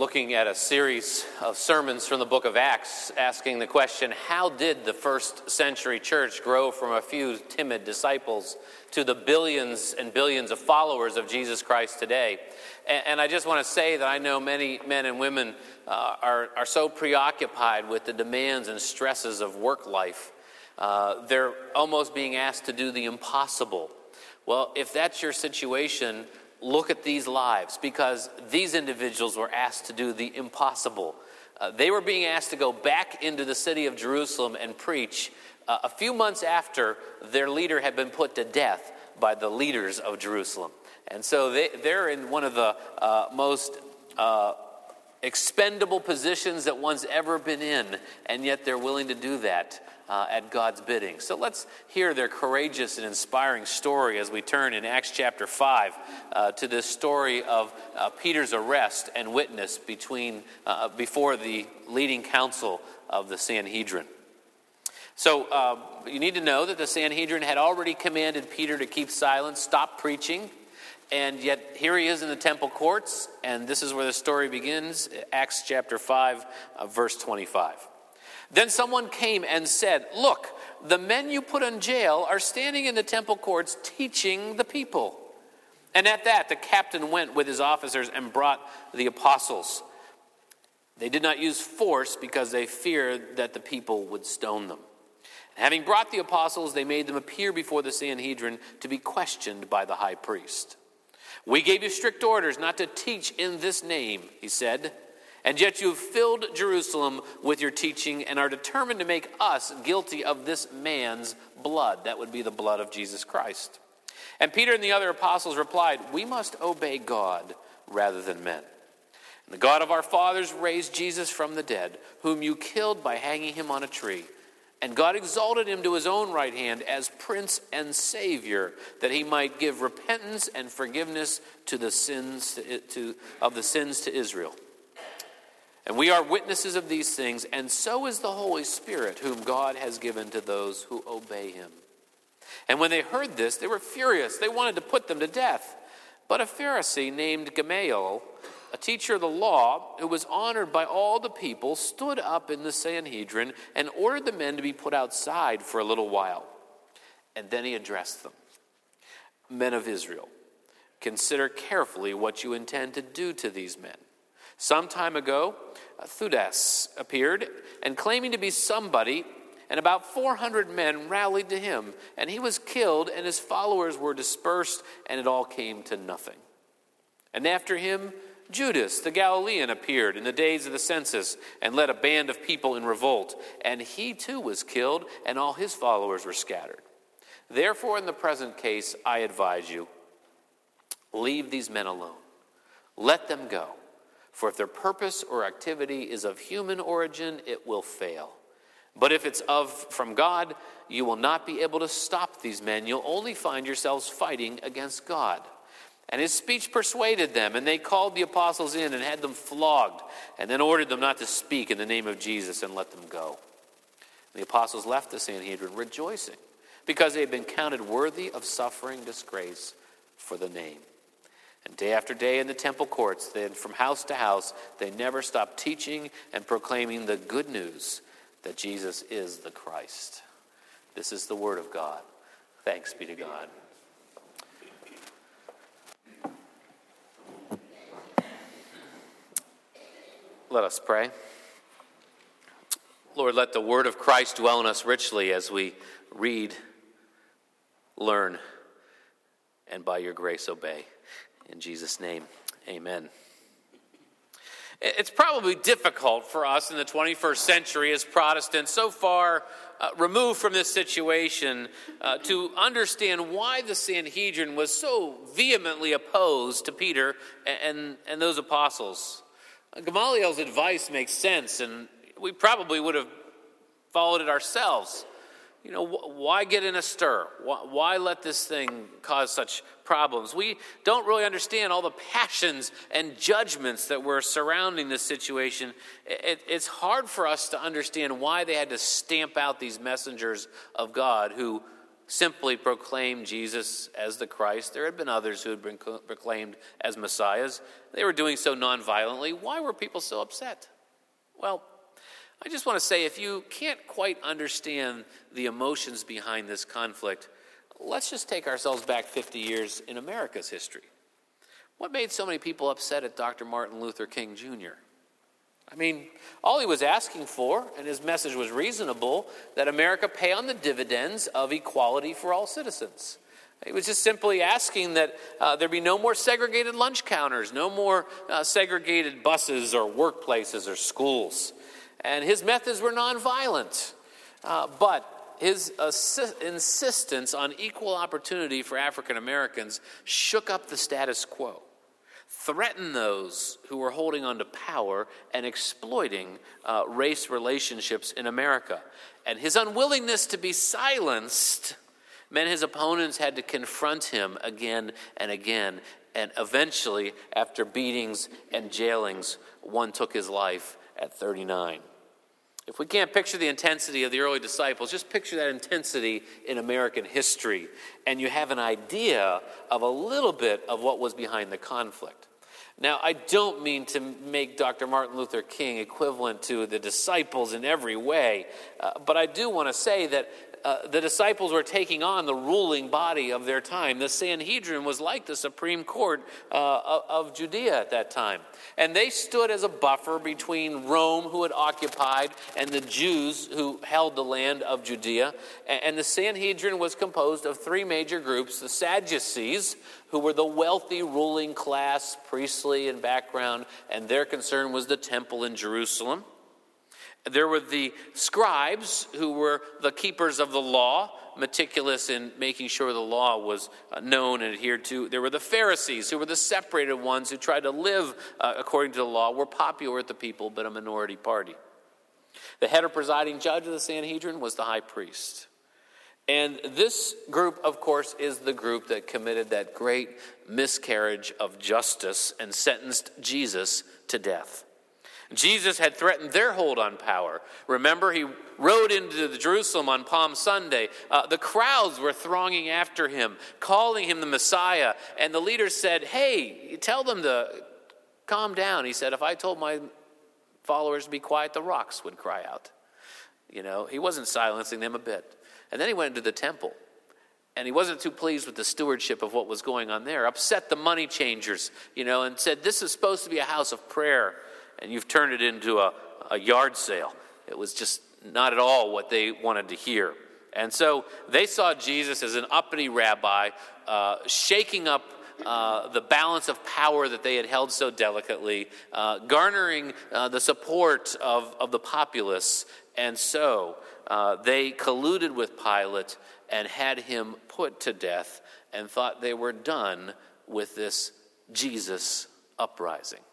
looking at a series of sermons from the book of Acts, asking the question, how did the first century church grow from a few timid disciples to the billions and billions of followers of Jesus Christ today? And I just want to say that I know many men and women are so preoccupied with the demands and stresses of work life. They're almost being asked to do the impossible. Well, if that's your situation, look at these lives, because these individuals were asked to do the impossible. They were being asked to go back into the city of Jerusalem and preach a few months after their leader had been put to death by the leaders of Jerusalem. And so they're in one of the most expendable positions that one's ever been in, and yet they're willing to do that at God's bidding. So let's hear their courageous and inspiring story as we turn in Acts chapter 5 to this story of Peter's arrest and witness before the leading council of the Sanhedrin. So you need to know that the Sanhedrin had already commanded Peter to keep silent, stop preaching, and yet here he is in the temple courts, and this is where the story begins, Acts chapter 5, verse 25. Then someone came and said, "Look, the men you put in jail are standing in the temple courts teaching the people." And at that, the captain went with his officers and brought the apostles. They did not use force because they feared that the people would stone them. And having brought the apostles, they made them appear before the Sanhedrin to be questioned by the high priest. "We gave you strict orders not to teach in this name," he said. "And yet you have filled Jerusalem with your teaching and are determined to make us guilty of this man's blood." That would be the blood of Jesus Christ. And Peter and the other apostles replied, "We must obey God rather than men. And the God of our fathers raised Jesus from the dead, whom you killed by hanging him on a tree. And God exalted him to his own right hand as Prince and Savior, that he might give repentance and forgiveness to the sins to Israel. And we are witnesses of these things, and so is the Holy Spirit, whom God has given to those who obey him." And when they heard this, they were furious. They wanted to put them to death. But a Pharisee named Gamaliel, a teacher of the law, who was honored by all the people, stood up in the Sanhedrin and ordered the men to be put outside for a little while. And then he addressed them. "Men of Israel, consider carefully what you intend to do to these men. Some time ago, Theudas appeared, and claiming to be somebody, and about 400 men rallied to him, and he was killed, and his followers were dispersed, and it all came to nothing. And after him, Judas the Galilean appeared in the days of the census, and led a band of people in revolt, and he too was killed, and all his followers were scattered. Therefore, in the present case, I advise you, leave these men alone. Let them go. For if their purpose or activity is of human origin, it will fail. But if it's from God, you will not be able to stop these men. You'll only find yourselves fighting against God." And his speech persuaded them, and they called the apostles in and had them flogged, and then ordered them not to speak in the name of Jesus and let them go. The apostles left the Sanhedrin rejoicing, because they had been counted worthy of suffering disgrace for the name. And day after day in the temple courts, then from house to house, they never stopped teaching and proclaiming the good news that Jesus is the Christ. This is the word of God. Thanks be to God. Let us pray. Lord, let the word of Christ dwell in us richly as we read, learn, and by your grace obey. In Jesus' name, amen. It's probably difficult for us in the 21st century as Protestants, so far removed from this situation, to understand why the Sanhedrin was so vehemently opposed to Peter and those apostles. Gamaliel's advice makes sense, and we probably would have followed it ourselves. You know, why get in a stir? Why let this thing cause such problems? We don't really understand all the passions and judgments that were surrounding this situation. It's hard for us to understand why they had to stamp out these messengers of God who simply proclaimed Jesus as the Christ. There had been others who had been proclaimed as messiahs. They were doing so nonviolently. Why were people so upset? Well, I just want to say, if you can't quite understand the emotions behind this conflict, let's just take ourselves back 50 years in America's history. What made so many people upset at Dr. Martin Luther King Jr.? I mean, all he was asking for, and his message was reasonable, that America pay on the dividends of equality for all citizens. He was just simply asking that there be no more segregated lunch counters, no more segregated buses or workplaces or schools. And his methods were nonviolent, but his insistence on equal opportunity for African Americans shook up the status quo, threatened those who were holding on to power and exploiting race relationships in America. And his unwillingness to be silenced meant his opponents had to confront him again and again. And eventually, after beatings and jailings, one took his life at 39. If we can't picture the intensity of the early disciples, just picture that intensity in American history, and you have an idea of a little bit of what was behind the conflict. Now, I don't mean to make Dr. Martin Luther King equivalent to the disciples in every way, but I do want to say that the disciples were taking on the ruling body of their time. The Sanhedrin was like the Supreme Court of Judea at that time. And they stood as a buffer between Rome, who had occupied, and the Jews who held the land of Judea. And the Sanhedrin was composed of three major groups: the Sadducees, who were the wealthy ruling class, priestly in background, and their concern was the temple in Jerusalem. There were the scribes, who were the keepers of the law, meticulous in making sure the law was known and adhered to. There were the Pharisees, who were the separated ones who tried to live according to the law, were popular with the people, but a minority party. The head or presiding judge of the Sanhedrin was the high priest. And this group, of course, is the group that committed that great miscarriage of justice and sentenced Jesus to death. Jesus had threatened their hold on power. Remember, he rode into Jerusalem on Palm Sunday. The crowds were thronging after him, calling him the Messiah. And the leaders said, "Hey, tell them to calm down." He said, "If I told my followers to be quiet, the rocks would cry out." You know, he wasn't silencing them a bit. And then he went into the temple. And he wasn't too pleased with the stewardship of what was going on there. Upset the money changers, and said, "This is supposed to be a house of prayer, and you've turned it into a yard sale." It was just not at all what they wanted to hear. And so they saw Jesus as an uppity rabbi, shaking up the balance of power that they had held so delicately, garnering the support of the populace. And so they colluded with Pilate and had him put to death, and thought they were done with this Jesus uprising.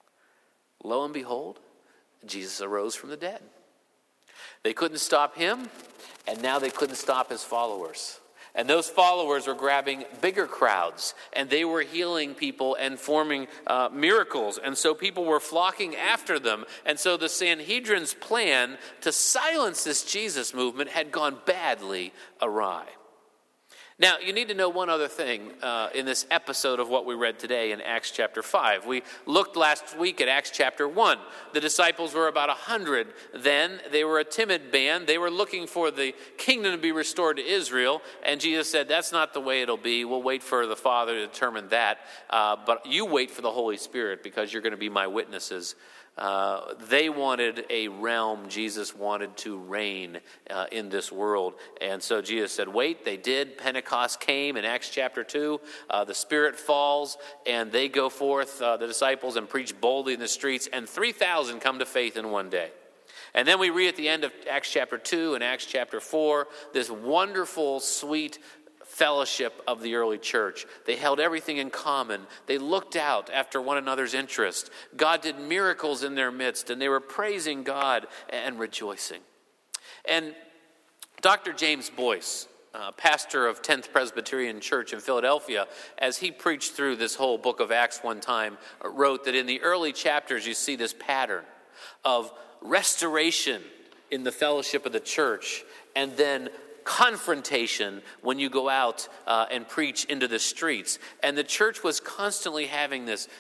Lo and behold, Jesus arose from the dead. They couldn't stop him, and now they couldn't stop his followers. And those followers were grabbing bigger crowds, and they were healing people and forming miracles. And so people were flocking after them. And so the Sanhedrin's plan to silence this Jesus movement had gone badly awry. Now, you need to know one other thing in this episode of what we read today in Acts chapter 5. We looked last week at Acts chapter 1. The disciples were about 100 then. They were a timid band. They were looking for the kingdom to be restored to Israel. And Jesus said, "That's not the way it'll be. We'll wait for the Father to determine that. But you wait for the Holy Spirit, because you're going to be my witnesses." They wanted a realm. Jesus wanted to reign in this world. And so Jesus said, wait. They did. Pentecost came in Acts chapter 2. The Spirit falls, and they go forth, the disciples, and preach boldly in the streets. And 3,000 come to faith in one day. And then we read at the end of Acts chapter 2 and Acts chapter 4, this wonderful, sweet fellowship of the early church. They held everything in common. They looked out after one another's interest. God did miracles in their midst, and they were praising God and rejoicing. And Dr. James Boyce, pastor of 10th Presbyterian Church in Philadelphia, as he preached through this whole book of Acts one time, wrote that in the early chapters you see this pattern of restoration in the fellowship of the church, and then confrontation when you go out and preach into the streets. And the church was constantly having this,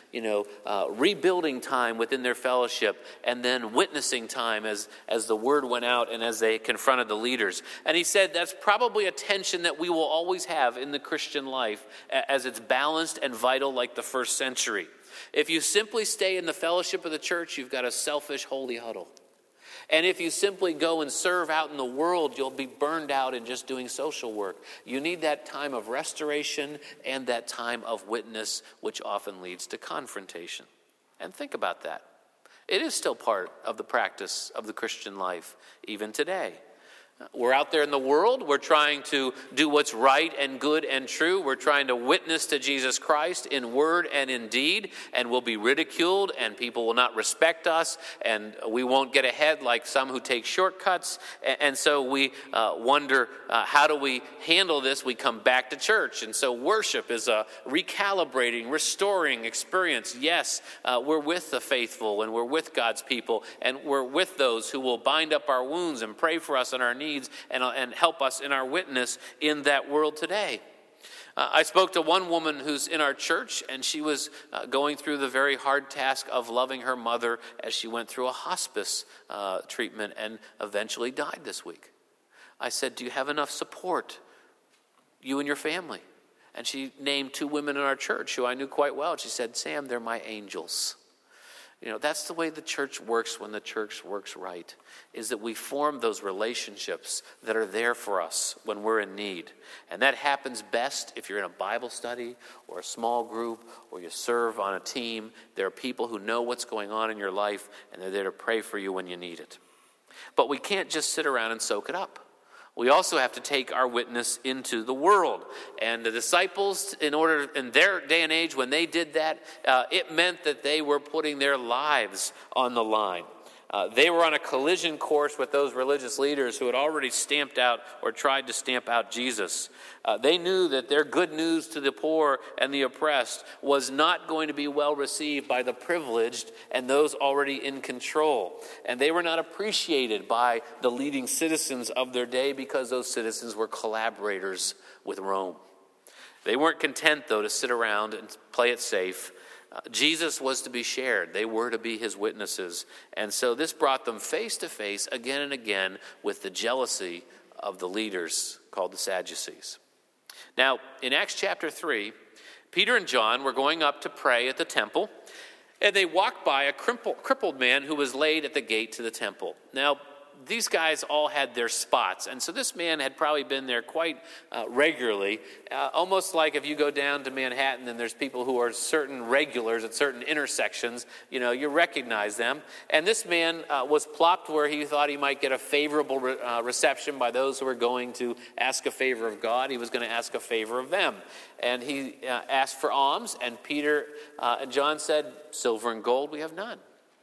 rebuilding time within their fellowship, and then witnessing time as the word went out and as they confronted the leaders. And he said that's probably a tension that we will always have in the Christian life as it's balanced and vital like the first century. If you simply stay in the fellowship of the church, you've got a selfish holy huddle. And if you simply go and serve out in the world, you'll be burned out in just doing social work. You need that time of restoration and that time of witness, which often leads to confrontation. And think about that. It is still part of the practice of the Christian life, even today. We're out there in the world. We're trying to do what's right and good and true. We're trying to witness to Jesus Christ in word and in deed, and we'll be ridiculed, and people will not respect us, and we won't get ahead like some who take shortcuts. And so we wonder, how do we handle this? We come back to church. And so worship is a recalibrating, restoring experience. Yes, we're with the faithful, and we're with God's people, and we're with those who will bind up our wounds and pray for us and our needs and help us in our witness in that world today. I spoke to one woman who's in our church, and she was going through the very hard task of loving her mother as she went through a hospice treatment and eventually died this week. I said, do you have enough support, you and your family? And she named two women in our church who I knew quite well. She said, Sam, they're my angels. That's the way the church works when the church works right, is that we form those relationships that are there for us when we're in need. And that happens best if you're in a Bible study or a small group or you serve on a team. There are people who know what's going on in your life, and they're there to pray for you when you need it. But we can't just sit around and soak it up. We also have to take our witness into the world. And the disciples, in their day and age, when they did that, it meant that they were putting their lives on the line. They were on a collision course with those religious leaders who had already stamped out or tried to stamp out Jesus. They knew that their good news to the poor and the oppressed was not going to be well received by the privileged and those already in control. And they were not appreciated by the leading citizens of their day because those citizens were collaborators with Rome. They weren't content, though, to sit around and play it safe. Jesus was to be shared. They were to be his witnesses. And so this brought them face to face again and again with the jealousy of the leaders called the Sadducees. Now, in Acts chapter 3, Peter and John were going up to pray at the temple, and they walked by a crippled man who was laid at the gate to the temple. Now, these guys all had their spots, and so this man had probably been there quite regularly, almost like if you go down to Manhattan and there's people who are certain regulars at certain intersections, you recognize them. And this man was plopped where he thought he might get a favorable reception by those who were going to ask a favor of God. He was going to ask a favor of them. And he asked for alms, and Peter and John said, silver and gold we have none.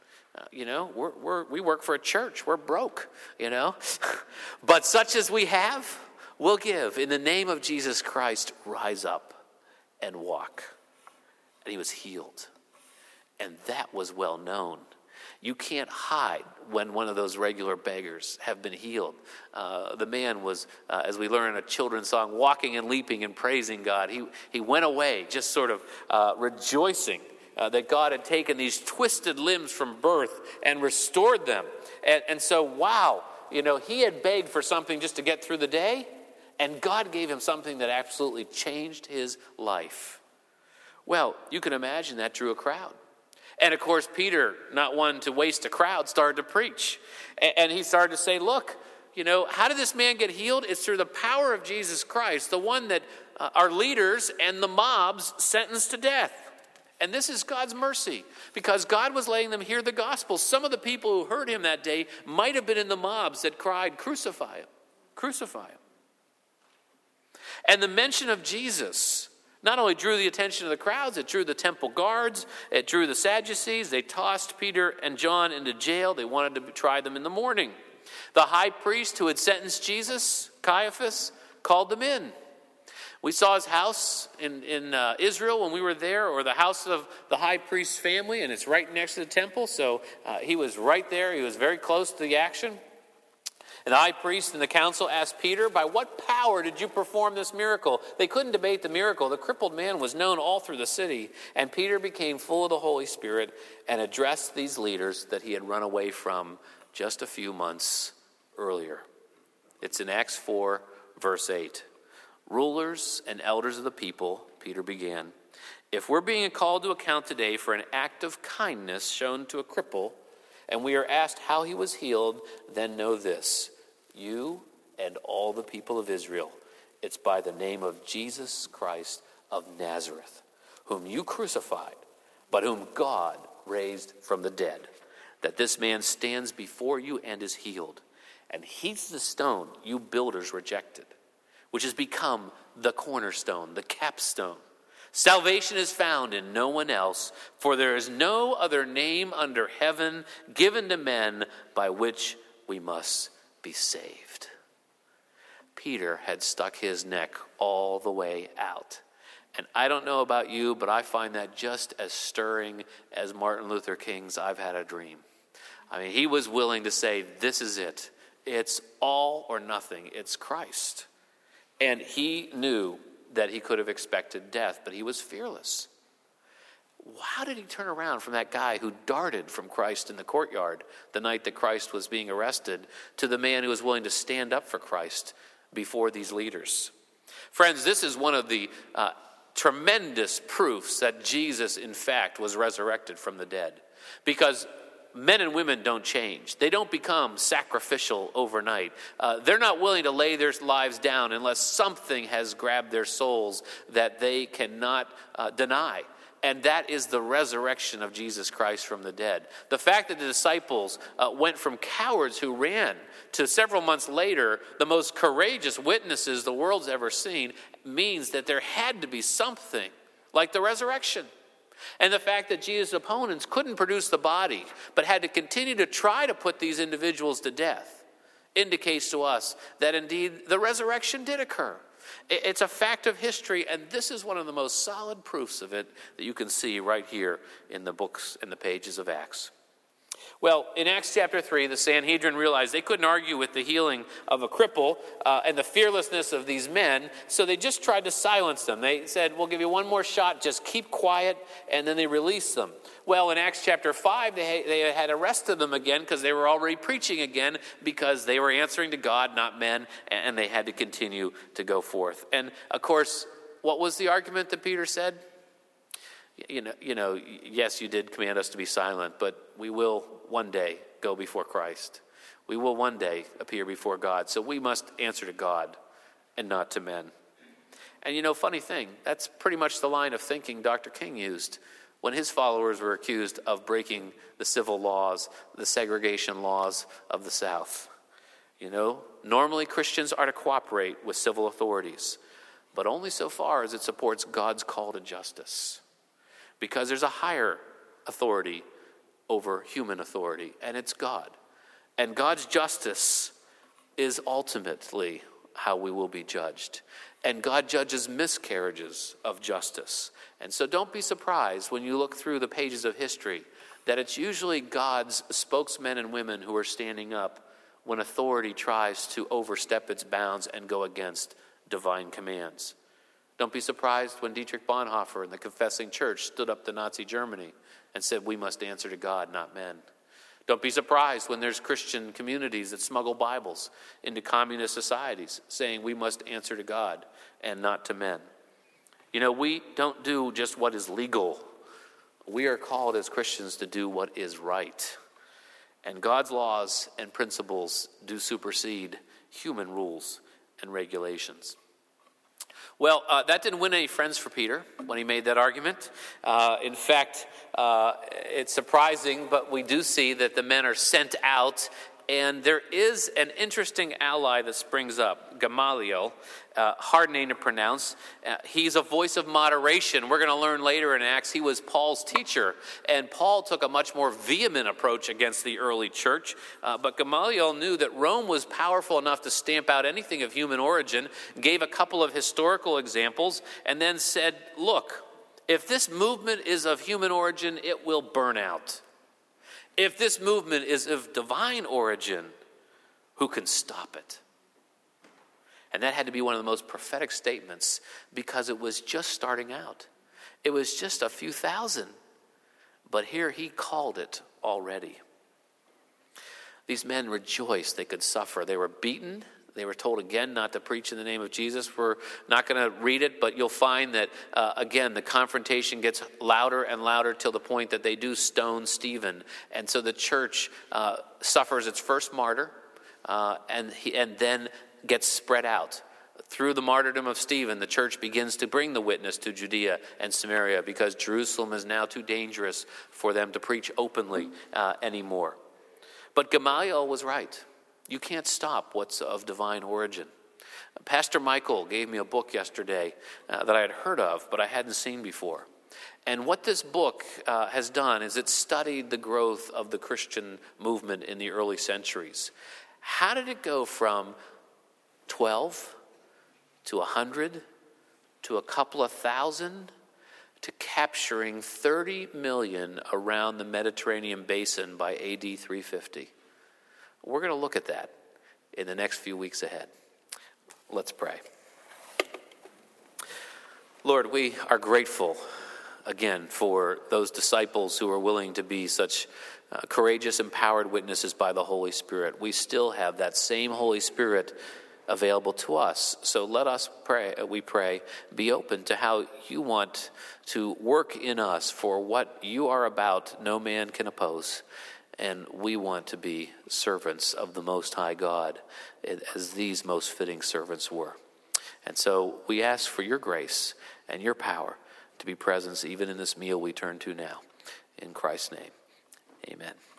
We work for a church. We're broke, But such as we have, we'll give. In the name of Jesus Christ, rise up and walk. And he was healed. And that was well known. You can't hide when one of those regular beggars have been healed. The man was, as we learn in a children's song, walking and leaping and praising God. He went away just sort of rejoicing that God had taken these twisted limbs from birth and restored them. And so, wow, he had begged for something just to get through the day, and God gave him something that absolutely changed his life. Well, you can imagine that drew a crowd. And of course, Peter, not one to waste a crowd, started to preach. And he started to say, look, how did this man get healed? It's through the power of Jesus Christ, the one that our leaders and the mobs sentenced to death. And this is God's mercy, because God was letting them hear the gospel. Some of the people who heard him that day might have been in the mobs that cried, crucify him, crucify him. And the mention of Jesus not only drew the attention of the crowds, it drew the temple guards, it drew the Sadducees. They tossed Peter and John into jail. They wanted to try them in the morning. The high priest who had sentenced Jesus, Caiaphas, called them in. We saw his house in Israel when we were there, or the house of the high priest's family, and it's right next to the temple. So he was right there. He was very close to the action. And the high priest and the council asked Peter, "By what power did you perform this miracle?" They couldn't debate the miracle. The crippled man was known all through the city. And Peter became full of the Holy Spirit and addressed these leaders that he had run away from just a few months earlier. It's in Acts 4, verse 8. "Rulers and elders of the people," Peter began, "if we're being called to account today for an act of kindness shown to a cripple, and we are asked how he was healed, then know this, you and all the people of Israel, it's by the name of Jesus Christ of Nazareth, whom you crucified, but whom God raised from the dead, that this man stands before you and is healed. And he's the stone you builders rejected, which has become the cornerstone, the capstone. Salvation is found in no one else, for there is no other name under heaven given to men by which we must be saved." Peter had stuck his neck all the way out. And I don't know about you, but I find that just as stirring as Martin Luther King's "I've Had a Dream." I mean, he was willing to say, this is it. It's all or nothing. It's Christ. And he knew that he could have expected death, but he was fearless. How did he turn around from that guy who darted from Christ in the courtyard the night that Christ was being arrested to the man who was willing to stand up for Christ before these leaders? Friends, this is one of the tremendous proofs that Jesus, in fact, was resurrected from the dead. Because men and women don't change. They don't become sacrificial overnight. They're not willing to lay their lives down unless something has grabbed their souls that they cannot deny. And that is the resurrection of Jesus Christ from the dead. The fact that the disciples went from cowards who ran to several months later, the most courageous witnesses the world's ever seen, means that there had to be something like the resurrection. And the fact that Jesus' opponents couldn't produce the body, but had to continue to try to put these individuals to death, indicates to us that indeed the resurrection did occur. It's a fact of history, and this is one of the most solid proofs of it that you can see right here in the books and the pages of Acts. Well, in Acts chapter 3, the Sanhedrin realized they couldn't argue with the healing of a cripple and the fearlessness of these men, so they just tried to silence them. They said, "We'll give you one more shot, just keep quiet," and then they released them. Well, in Acts chapter 5, they had arrested them again because they were already preaching again because they were answering to God, not men, and they had to continue to go forth. And, of course, what was the argument that Peter said? You know, yes, you did command us to be silent, but we will one day go before Christ. We will one day appear before God. So we must answer to God and not to men. And funny thing, that's pretty much the line of thinking Dr. King used when his followers were accused of breaking the civil laws, the segregation laws of the South. Normally Christians are to cooperate with civil authorities, but only so far as it supports God's call to justice. Because there's a higher authority over human authority, and it's God. And God's justice is ultimately how we will be judged. And God judges miscarriages of justice. And so don't be surprised when you look through the pages of history that it's usually God's spokesmen and women who are standing up when authority tries to overstep its bounds and go against divine commands. Don't be surprised when Dietrich Bonhoeffer and the Confessing Church stood up to Nazi Germany and said, we must answer to God, not men. Don't be surprised when there's Christian communities that smuggle Bibles into communist societies, saying we must answer to God and not to men. We don't do just what is legal. We are called as Christians to do what is right. And God's laws and principles do supersede human rules and regulations. Well, that didn't win any friends for Peter when he made that argument. In fact, it's surprising, but we do see that the men are sent out, and there is an interesting ally that springs up, Gamaliel, hard name to pronounce. He's a voice of moderation. We're going to learn later in Acts he was Paul's teacher, and Paul took a much more vehement approach against the early church. But Gamaliel knew that Rome was powerful enough to stamp out anything of human origin, gave a couple of historical examples, and then said, look, if this movement is of human origin, it will burn out. If this movement is of divine origin, Who can stop it? And that had to be one of the most prophetic statements because it was just starting out. It was just a few thousand. But here he called it already. These men rejoiced they could suffer. They were beaten. They were told again not to preach in the name of Jesus. We're not going to read it, but you'll find that, again, the confrontation gets louder and louder till the point that they do stone Stephen. And so the church suffers its first martyr and then gets spread out. Through the martyrdom of Stephen, the church begins to bring the witness to Judea and Samaria because Jerusalem is now too dangerous for them to preach openly anymore. But Gamaliel was right. You can't stop what's of divine origin. Pastor Michael gave me a book yesterday that I had heard of, but I hadn't seen before. And what this book has done is it studied the growth of the Christian movement in the early centuries. How did it go from 12 to 100 to a couple of thousand to capturing 30 million around the Mediterranean basin by AD 350? We're going to look at that in the next few weeks ahead. Let's pray. Lord, we are grateful again for those disciples who are willing to be such courageous, empowered witnesses by the Holy Spirit. We still have that same Holy Spirit available to us. So let us pray, we pray, be open to how you want to work in us, for what you are about, no man can oppose. And we want to be servants of the Most High God, as these most fitting servants were. And so we ask for your grace and your power to be present even in this meal we turn to now. In Christ's name, amen.